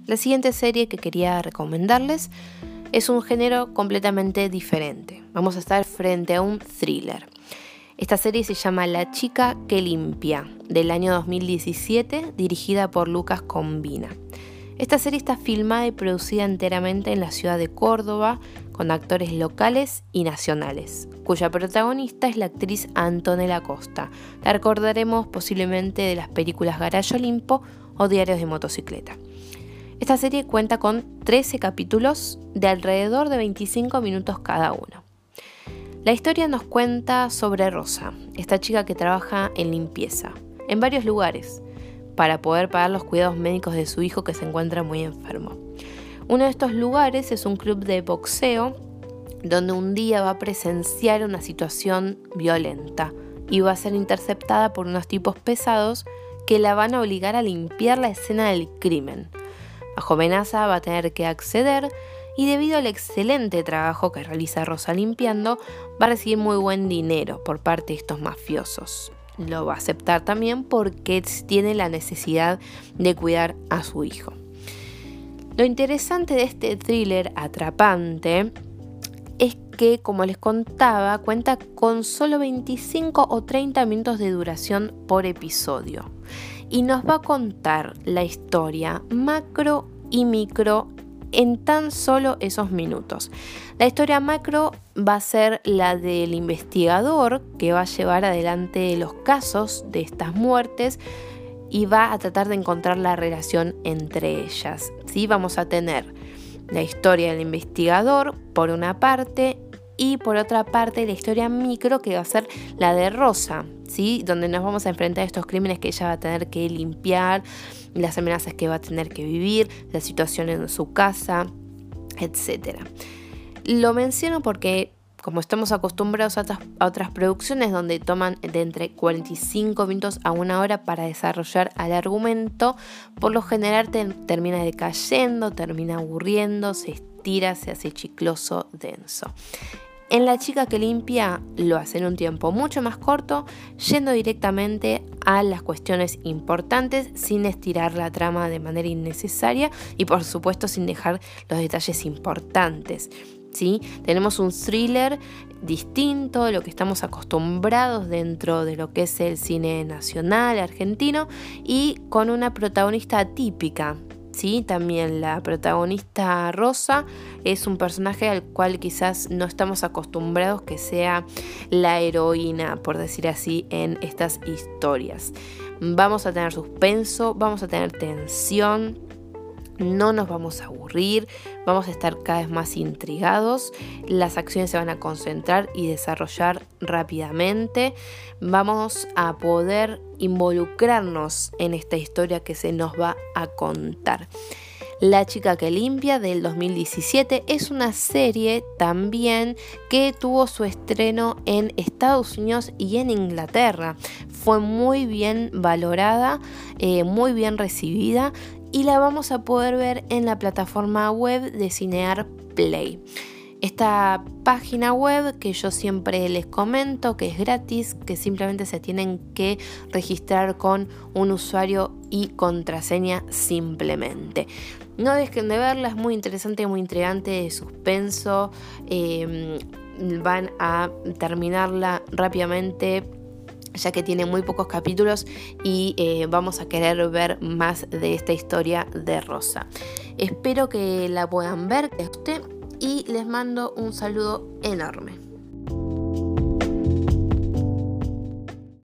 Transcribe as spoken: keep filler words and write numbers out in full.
La siguiente serie que quería recomendarles es un género completamente diferente. Vamos a estar frente a un thriller. Esta serie se llama La chica que limpia, del año dos mil diecisiete, dirigida por Lucas Combina. Esta serie está filmada y producida enteramente en la ciudad de Córdoba, con actores locales y nacionales, cuya protagonista es la actriz Antonella Costa. La recordaremos posiblemente de las películas Garage Olimpo o Diarios de motocicleta. Esta serie cuenta con trece capítulos de alrededor de veinticinco minutos cada uno. La historia nos cuenta sobre Rosa, esta chica que trabaja en limpieza, en varios lugares, para poder pagar los cuidados médicos de su hijo que se encuentra muy enfermo. Uno de estos lugares es un club de boxeo, donde un día va a presenciar una situación violenta y va a ser interceptada por unos tipos pesados que la van a obligar a limpiar la escena del crimen. Bajo amenaza va a tener que acceder y debido al excelente trabajo que realiza Rosa limpiando, va a recibir muy buen dinero por parte de estos mafiosos. Lo va a aceptar también porque tiene la necesidad de cuidar a su hijo. Lo interesante de este thriller atrapante es que, como les contaba, cuenta con solo veinticinco o treinta minutos de duración por episodio. Y nos va a contar la historia macro y micro en tan solo esos minutos. La historia macro va a ser la del investigador que va a llevar adelante los casos de estas muertes y va a tratar de encontrar la relación entre ellas. ¿Sí? Vamos a tener la historia del investigador por una parte y por otra parte la historia micro que va a ser la de Rosa, ¿sí? Donde nos vamos a enfrentar a estos crímenes que ella va a tener que limpiar, las amenazas que va a tener que vivir, la situación en su casa, etcétera. Lo menciono porque, como estamos acostumbrados a otras, a otras producciones donde toman de entre cuarenta y cinco minutos a una hora para desarrollar al argumento, por lo general te, termina decayendo, termina aburriendo, se estira, se hace chicloso, denso. En La chica que limpia lo hace en un tiempo mucho más corto, yendo directamente a las cuestiones importantes sin estirar la trama de manera innecesaria y por supuesto sin dejar los detalles importantes. ¿Sí? Tenemos un thriller distinto de lo que estamos acostumbrados dentro de lo que es el cine nacional argentino y con una protagonista atípica. ¿Sí? También la protagonista Rosa es un personaje al cual quizás no estamos acostumbrados que sea la heroína, por decir así, en estas historias. Vamos a tener suspenso, vamos a tener tensión, no nos vamos a aburrir, vamos a estar cada vez más intrigados, las acciones se van a concentrar y desarrollar rápidamente, vamos a poder involucrarnos en esta historia que se nos va a contar. La chica que limpia del dos mil diecisiete es una serie también que tuvo su estreno en Estados Unidos y en Inglaterra. Fue muy bien valorada, eh, muy bien recibida y la vamos a poder ver en la plataforma web de Cinear Play. Esta página web que yo siempre les comento que es gratis, que simplemente se tienen que registrar con un usuario y contraseña simplemente. No dejen de verla, es muy interesante, muy intrigante, de suspenso. Eh, van a terminarla rápidamente, ya que tiene muy pocos capítulos y eh, vamos a querer ver más de esta historia de Rosa. Espero que la puedan ver, que les guste y les mando un saludo enorme.